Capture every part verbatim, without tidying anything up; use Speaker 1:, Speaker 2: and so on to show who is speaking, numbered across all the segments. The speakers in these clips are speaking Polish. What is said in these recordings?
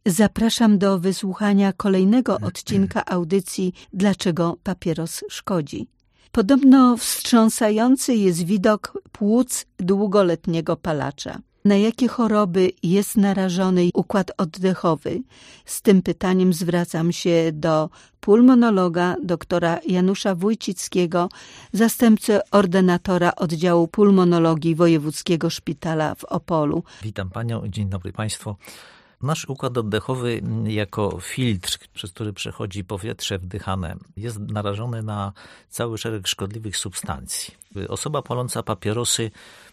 Speaker 1: Zapraszam do wysłuchania kolejnego odcinka audycji Dlaczego papieros szkodzi. Podobno wstrząsający jest widok płuc długoletniego palacza. Na jakie choroby jest narażony układ oddechowy? Z tym pytaniem zwracam się do pulmonologa doktora Janusza Wójcickiego, zastępcy ordynatora oddziału pulmonologii Wojewódzkiego Szpitala w Opolu.
Speaker 2: Witam Panią, dzień dobry Państwu. Nasz układ oddechowy jako filtr, przez który przechodzi powietrze wdychane, jest narażony na cały szereg szkodliwych substancji. Osoba paląca papierosy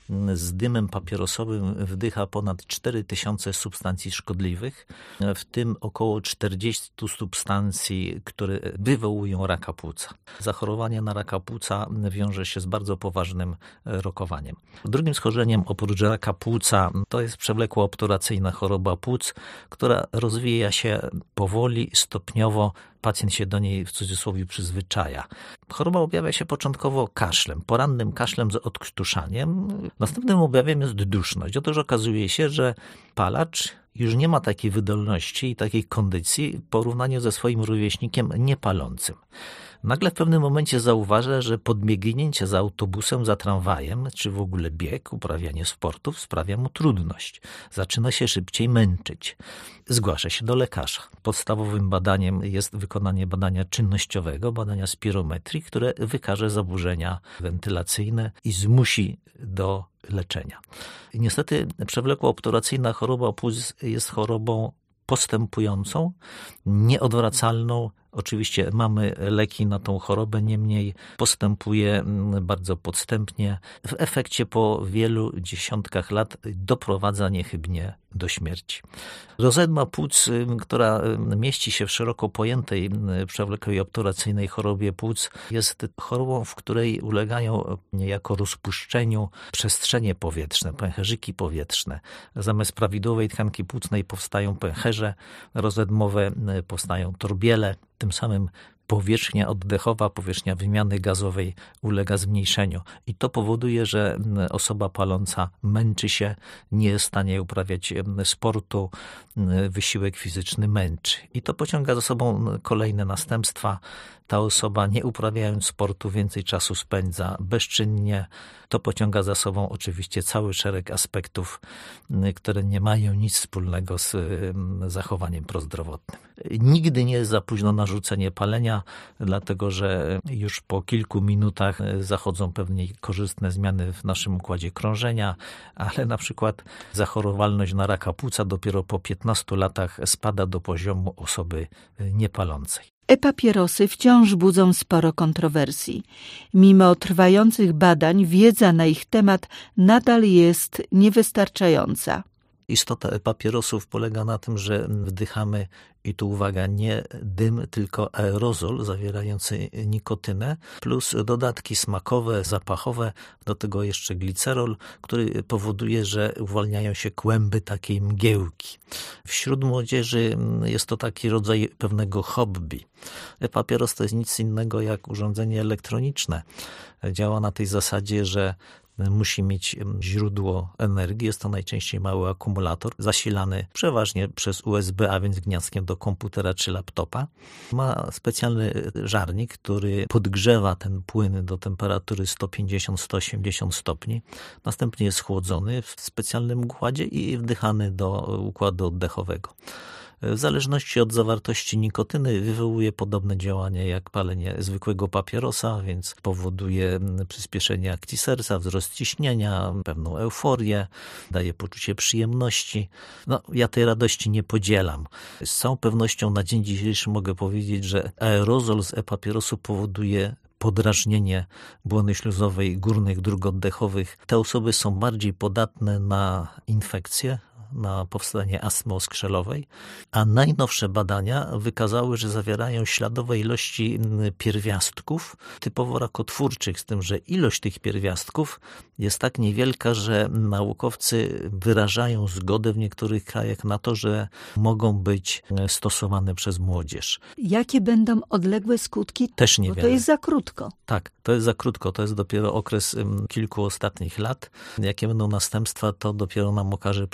Speaker 2: z dymem papierosowym wdycha ponad cztery tysiące substancji szkodliwych, w tym około czterdzieści substancji, które wywołują raka płuca. Zachorowanie na raka płuca wiąże się z bardzo poważnym rokowaniem. Drugim schorzeniem oprócz raka płuca to jest przewlekła obturacyjna choroba płuc, która rozwija się powoli, stopniowo. Pacjent się do niej w cudzysłowie przyzwyczaja. Choroba objawia się początkowo kaszlem, porannym kaszlem z odkrztuszaniem. Następnym objawem jest duszność. Otóż okazuje się, że palacz już nie ma takiej wydolności i takiej kondycji w porównaniu ze swoim rówieśnikiem niepalącym. Nagle w pewnym momencie zauważa, że podbiegnięcie za autobusem, za tramwajem, czy w ogóle bieg, uprawianie sportów sprawia mu trudność. Zaczyna się szybciej męczyć. Zgłasza się do lekarza. Podstawowym badaniem jest wykonanie badania czynnościowego, badania spirometrii, które wykaże zaburzenia wentylacyjne i zmusi do leczenia. I niestety przewlekła obturacyjna choroba płuc jest chorobą postępującą, nieodwracalną. Oczywiście mamy leki na tą chorobę, niemniej postępuje bardzo podstępnie. W efekcie po wielu dziesiątkach lat doprowadza niechybnie do śmierci. Rozedma płuc, która mieści się w szeroko pojętej przewlekłej obturacyjnej chorobie płuc, jest chorobą, w której ulegają niejako rozpuszczeniu przestrzenie powietrzne, pęcherzyki powietrzne. Zamiast prawidłowej tkanki płucnej powstają pęcherze rozedmowe, powstają torbiele. Tym samym powierzchnia oddechowa, powierzchnia wymiany gazowej ulega zmniejszeniu. I to powoduje, że osoba paląca męczy się, nie jest w stanie uprawiać sportu, wysiłek fizyczny męczy. I to pociąga za sobą kolejne następstwa. Ta osoba, nie uprawiając sportu, więcej czasu spędza bezczynnie. To pociąga za sobą oczywiście cały szereg aspektów, które nie mają nic wspólnego z zachowaniem prozdrowotnym. Nigdy nie jest za późno na rzucenie palenia, dlatego że już po kilku minutach zachodzą pewnie korzystne zmiany w naszym układzie krążenia, ale na przykład zachorowalność na raka płuca dopiero po piętnastu latach spada do poziomu osoby niepalącej.
Speaker 1: E-papierosy wciąż budzą sporo kontrowersji. Mimo trwających badań wiedza na ich temat nadal jest niewystarczająca.
Speaker 2: Istota e-papierosów polega na tym, że wdychamy, i tu uwaga, nie dym, tylko aerozol zawierający nikotynę, plus dodatki smakowe, zapachowe, do tego jeszcze glicerol, który powoduje, że uwalniają się kłęby takiej mgiełki. Wśród młodzieży jest to taki rodzaj pewnego hobby. E-papieros to jest nic innego jak urządzenie elektroniczne. Działa na tej zasadzie, że musi mieć źródło energii. Jest to najczęściej mały akumulator, zasilany przeważnie przez U S B, a więc gniazdkiem do komputera czy laptopa. Ma specjalny żarnik, który podgrzewa ten płyn do temperatury sto pięćdziesiąt do stu osiemdziesięciu stopni. Następnie jest chłodzony w specjalnym układzie i wdychany do układu oddechowego. W zależności od zawartości nikotyny wywołuje podobne działanie jak palenie zwykłego papierosa, więc powoduje przyspieszenie akcji serca, wzrost ciśnienia, pewną euforię, daje poczucie przyjemności. No, ja tej radości nie podzielam. Z całą pewnością na dzień dzisiejszy mogę powiedzieć, że aerozol z e-papierosu powoduje podrażnienie błony śluzowej górnych dróg oddechowych. Te osoby są bardziej podatne na infekcje, na powstanie astmy oskrzelowej, a najnowsze badania wykazały, że zawierają śladowe ilości pierwiastków typowo rakotwórczych, z tym, że ilość tych pierwiastków jest tak niewielka, że naukowcy wyrażają zgodę w niektórych krajach na to, że mogą być stosowane przez młodzież.
Speaker 1: Jakie będą odległe skutki?
Speaker 2: Też niewiele.
Speaker 1: Bo to jest za krótko.
Speaker 2: Tak, to jest za krótko. To jest dopiero okres kilku ostatnich lat. Jakie będą następstwa, to dopiero nam okaże przyszłość.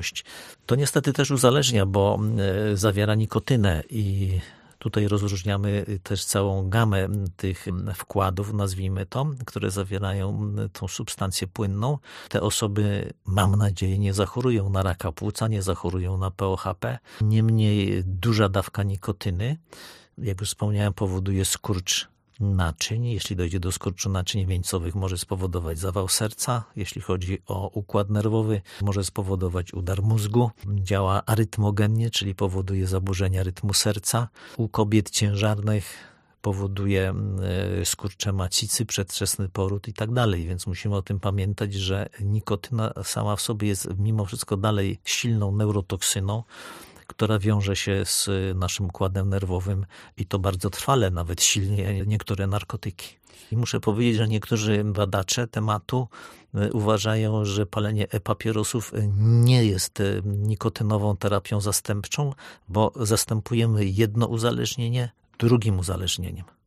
Speaker 2: ilość. To niestety też uzależnia, bo zawiera nikotynę i tutaj rozróżniamy też całą gamę tych wkładów, nazwijmy to, które zawierają tą substancję płynną. Te osoby, mam nadzieję, nie zachorują na raka płuca, nie zachorują na P O H P. Niemniej duża dawka nikotyny, jak już wspomniałem, powoduje skurcz naczyń. Jeśli dojdzie do skurczu naczyń wieńcowych, może spowodować zawał serca. Jeśli chodzi o układ nerwowy, może spowodować udar mózgu. Działa arytmogennie, czyli powoduje zaburzenia rytmu serca. U kobiet ciężarnych powoduje skurcze macicy, przedwczesny poród i tak dalej. Więc musimy o tym pamiętać, że nikotyna sama w sobie jest mimo wszystko dalej silną neurotoksyną, która wiąże się z naszym układem nerwowym i to bardzo trwale, nawet silniej niektóre narkotyki. I muszę powiedzieć, że niektórzy badacze tematu uważają, że palenie e-papierosów nie jest nikotynową terapią zastępczą, bo zastępujemy jedno uzależnienie drugim uzależnieniem.